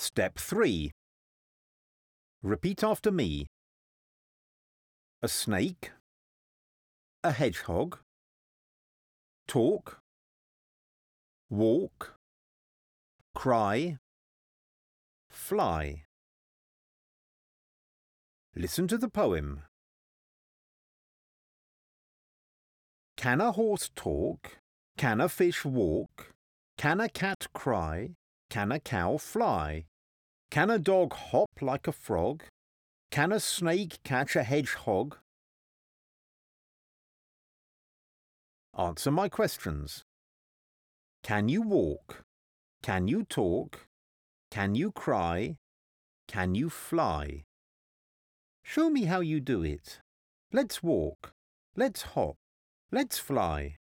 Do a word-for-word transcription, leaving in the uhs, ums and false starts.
Step three. Repeat after me. A snake, a hedgehog, talk, walk, cry, fly. Listen to the poem. Can a horse talk? Can a fish walk? Can a cat cry? Can a cow fly? Can a dog hop like a frog? Can a snake catch a hedgehog? Answer my questions. Can you walk? Can you talk? Can you cry? Can you fly? Show me how you do it. Let's walk. Let's hop. Let's fly.